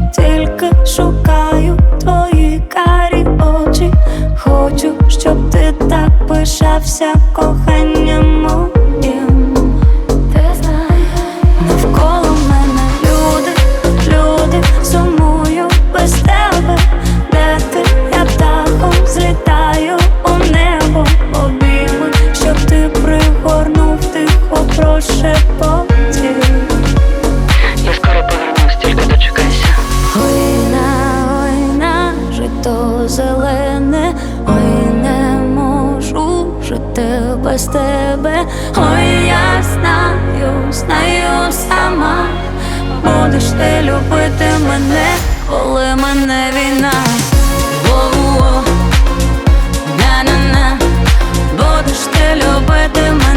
тільки шукаю твої карі очі. Хочу, щоб ти так пишався коханням моїм. Ти знаєш, навколо мене люди, сумую без тебе. Де ти? Я птахом злітаю у небо, обійми, щоб ти пригорнув тихо прошепотів. Я скоро повернусь, тільки дочекайся. Ой на жито зелене, ой, не можу жити без тебе. Ой, я знаю сама, будеш ти любити мене, коли мене війна. Воу-воу, на-на-на, будеш ти любити мене.